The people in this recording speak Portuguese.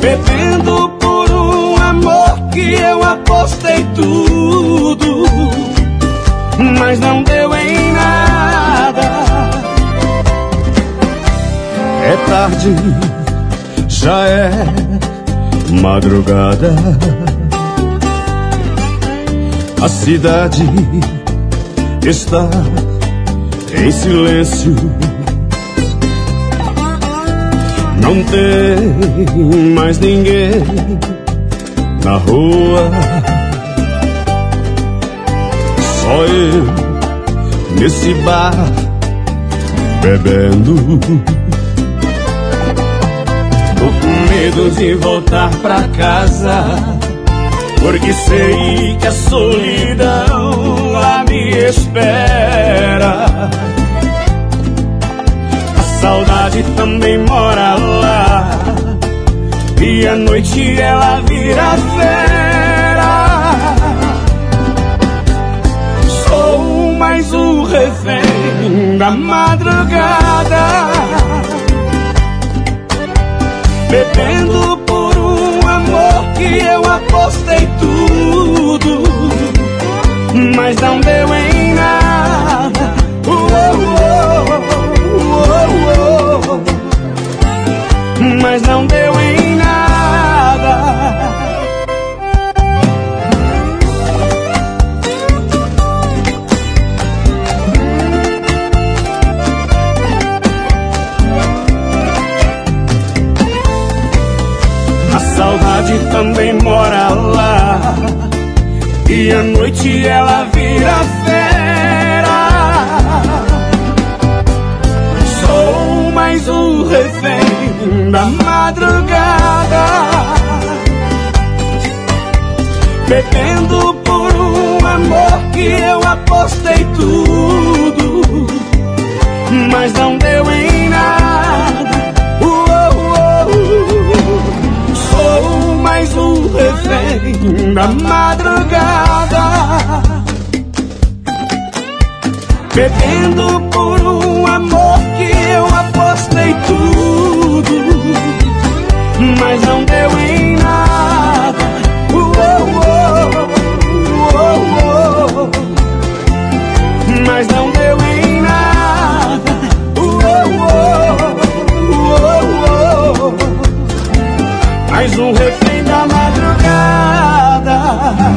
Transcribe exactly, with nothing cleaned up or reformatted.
bebendo por um amor que eu apostei tudo, mas não deu em nada. É tarde, já é madrugada. A cidade está em silêncio. Não tem mais ninguém na rua, só eu nesse bar bebendo. Tô com medo de voltar pra casa, porque sei que a solidão lá me espera. A saudade também mora lá, e à noite ela vira fera. Sou mais um refém da madrugada, bebendo por um amor que eu apostei tudo, mas não deu em nada. Oh, oh, oh, oh, oh. Mas não deu em nada. A saudade também mora lá, e à noite ela vira fera. Sou mais um refém da madrugada, bebendo por um amor que eu apostei tudo, mas não deu em nada. Oh, oh, oh. Sou mais um refém da madrugada, bebendo por um amor que eu apostei tudo, mas não deu em nada. Oh, oh, oh, oh, oh. Mas não deu em nada. Oh, oh, oh, oh, oh. Mais um refém da madrugada.